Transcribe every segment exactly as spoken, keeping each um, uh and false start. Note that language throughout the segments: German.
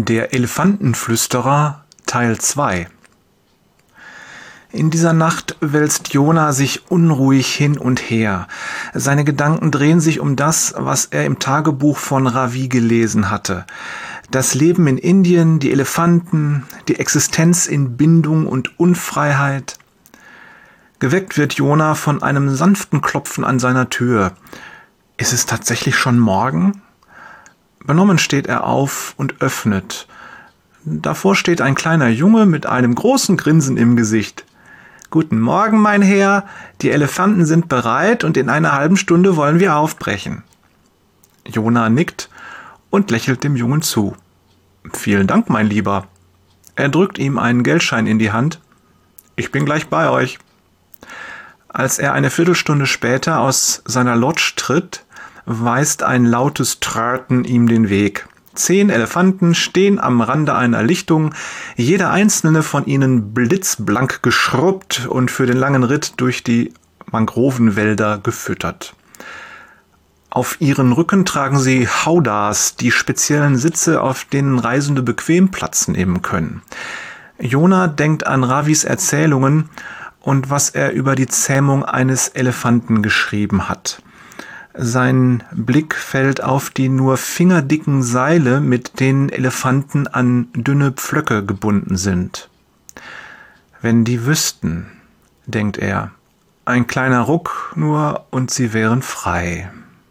Der Elefantenflüsterer Teil zwei. In dieser Nacht wälzt Jona sich unruhig hin und her. Seine Gedanken drehen sich um das, was er im Tagebuch von Ravi gelesen hatte. Das Leben in Indien, die Elefanten, die Existenz in Bindung und Unfreiheit. Geweckt wird Jona von einem sanften Klopfen an seiner Tür. Ist es tatsächlich schon Morgen? Benommen steht er auf und öffnet. Davor steht ein kleiner Junge mit einem großen Grinsen im Gesicht. »Guten Morgen, mein Herr, die Elefanten sind bereit und in einer halben Stunde wollen wir aufbrechen.« Jona nickt und lächelt dem Jungen zu. »Vielen Dank, mein Lieber.« Er drückt ihm einen Geldschein in die Hand. »Ich bin gleich bei euch.« Als er eine Viertelstunde später aus seiner Lodge tritt, weist ein lautes Tröten ihm den Weg. Zehn Elefanten stehen am Rande einer Lichtung, jeder einzelne von ihnen blitzblank geschrubbt und für den langen Ritt durch die Mangrovenwälder gefüttert. Auf ihren Rücken tragen sie Howdahs, die speziellen Sitze, auf denen Reisende bequem Platz nehmen können. Jona denkt an Ravis Erzählungen und was er über die Zähmung eines Elefanten geschrieben hat. Sein Blick fällt auf die nur fingerdicken Seile, mit denen Elefanten an dünne Pflöcke gebunden sind. Wenn die wüssten, denkt er, ein kleiner Ruck nur und sie wären frei.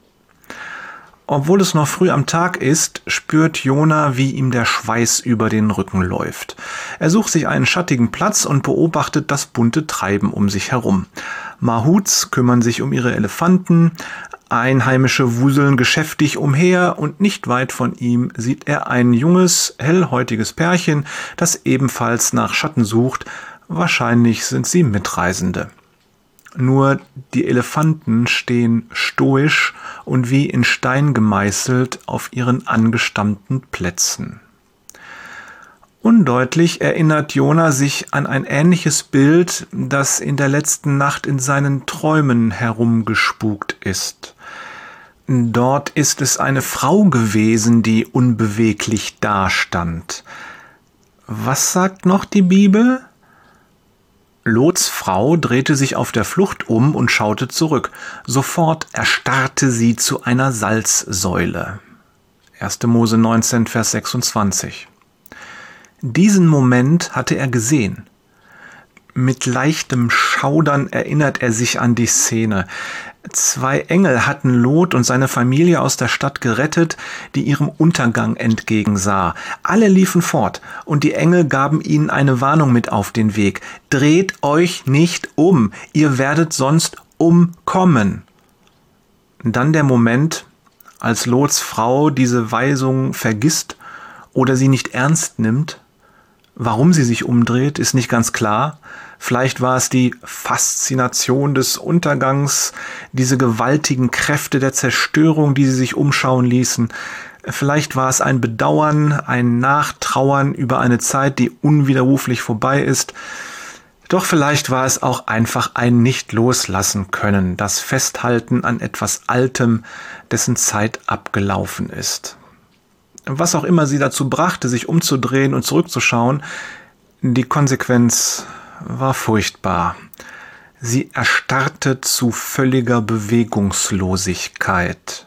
Obwohl es noch früh am Tag ist, spürt Jona, wie ihm der Schweiß über den Rücken läuft. Er sucht sich einen schattigen Platz und beobachtet das bunte Treiben um sich herum. Mahouts kümmern sich um ihre Elefanten, Einheimische wuseln geschäftig umher und nicht weit von ihm sieht er ein junges, hellhäutiges Pärchen, das ebenfalls nach Schatten sucht. Wahrscheinlich sind sie Mitreisende. Nur die Elefanten stehen stoisch und wie in Stein gemeißelt auf ihren angestammten Plätzen. Undeutlich erinnert Jona sich an ein ähnliches Bild, das in der letzten Nacht in seinen Träumen herumgespukt ist. Dort ist es eine Frau gewesen, die unbeweglich dastand. Was sagt noch die Bibel? Lots Frau drehte sich auf der Flucht um und schaute zurück. Sofort erstarrte sie zu einer Salzsäule. erster Mose neunzehn, Vers sechsundzwanzig. Diesen Moment hatte er gesehen. Mit leichtem Schaudern erinnert er sich an die Szene. Zwei Engel hatten Lot und seine Familie aus der Stadt gerettet, die ihrem Untergang entgegensah. Alle liefen fort und die Engel gaben ihnen eine Warnung mit auf den Weg. Dreht euch nicht um, ihr werdet sonst umkommen. Dann der Moment, als Lots Frau diese Weisung vergisst oder sie nicht ernst nimmt. Warum sie sich umdreht, ist nicht ganz klar. Vielleicht war es die Faszination des Untergangs, diese gewaltigen Kräfte der Zerstörung, die sie sich umschauen ließen. Vielleicht war es ein Bedauern, ein Nachtrauern über eine Zeit, die unwiderruflich vorbei ist. Doch vielleicht war es auch einfach ein Nicht-Loslassen können, das Festhalten an etwas Altem, dessen Zeit abgelaufen ist. Was auch immer sie dazu brachte, sich umzudrehen und zurückzuschauen, die Konsequenz war furchtbar. Sie erstarrte zu völliger Bewegungslosigkeit.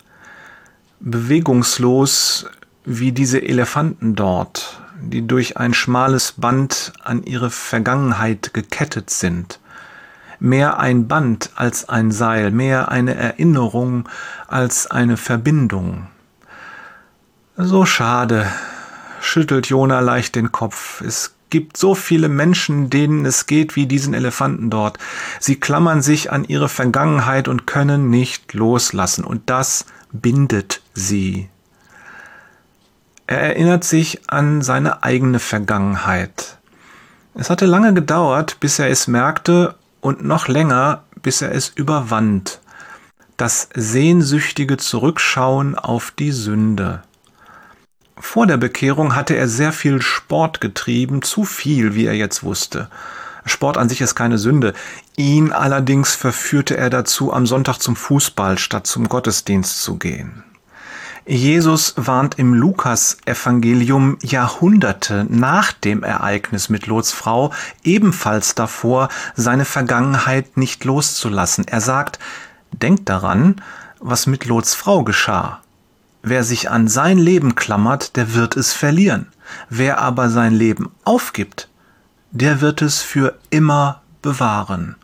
Bewegungslos wie diese Elefanten dort, die durch ein schmales Band an ihre Vergangenheit gekettet sind. Mehr ein Band als ein Seil, mehr eine Erinnerung als eine Verbindung. So schade, schüttelt Jona leicht den Kopf. Es gibt so viele Menschen, denen es geht wie diesen Elefanten dort. Sie klammern sich an ihre Vergangenheit und können nicht loslassen. Und das bindet sie. Er erinnert sich an seine eigene Vergangenheit. Es hatte lange gedauert, bis er es merkte und noch länger, bis er es überwand. Das sehnsüchtige Zurückschauen auf die Sünde. Vor der Bekehrung hatte er sehr viel Sport getrieben, zu viel, wie er jetzt wusste. Sport an sich ist keine Sünde. Ihn allerdings verführte er dazu, am Sonntag zum Fußball statt zum Gottesdienst zu gehen. Jesus warnt im Lukas-Evangelium Jahrhunderte nach dem Ereignis mit Lots Frau ebenfalls davor, seine Vergangenheit nicht loszulassen. Er sagt, denkt daran, was mit Lots Frau geschah. Wer sich an sein Leben klammert, der wird es verlieren. Wer aber sein Leben aufgibt, der wird es für immer bewahren.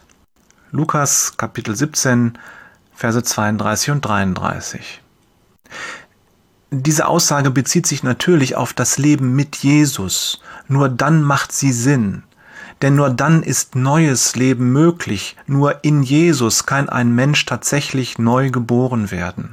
Lukas Kapitel siebzehn, Verse zweiunddreißig und dreiunddreißig. Diese Aussage bezieht sich natürlich auf das Leben mit Jesus. Nur dann macht sie Sinn. Denn nur dann ist neues Leben möglich. Nur in Jesus kann ein Mensch tatsächlich neu geboren werden.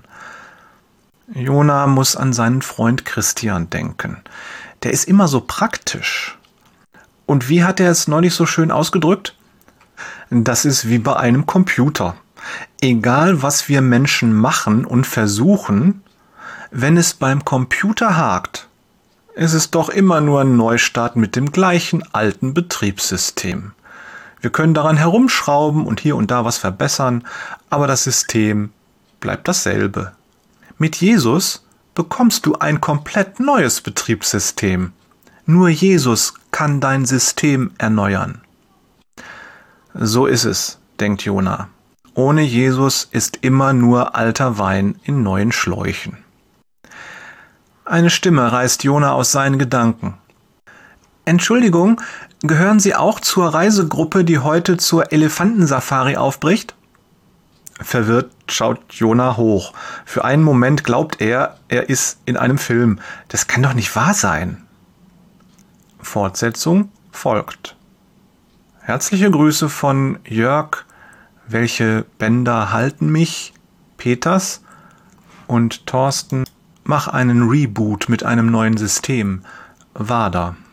Jona muss an seinen Freund Christian denken. Der ist immer so praktisch. Und wie hat er es neulich so schön ausgedrückt? Das ist wie bei einem Computer. Egal, was wir Menschen machen und versuchen, wenn es beim Computer hakt, ist es doch immer nur ein Neustart mit dem gleichen alten Betriebssystem. Wir können daran herumschrauben und hier und da was verbessern, aber das System bleibt dasselbe. Mit Jesus bekommst du ein komplett neues Betriebssystem. Nur Jesus kann dein System erneuern. So ist es, denkt Jona. Ohne Jesus ist immer nur alter Wein in neuen Schläuchen. Eine Stimme reißt Jona aus seinen Gedanken. Entschuldigung, gehören Sie auch zur Reisegruppe, die heute zur Elefantensafari aufbricht? Verwirrt schaut Jona hoch. Für einen Moment glaubt er, er ist in einem Film. Das kann doch nicht wahr sein. Fortsetzung folgt. Herzliche Grüße von Jörg, welche Bänder halten mich, Peters und Thorsten, mach einen Reboot mit einem neuen System, Wader.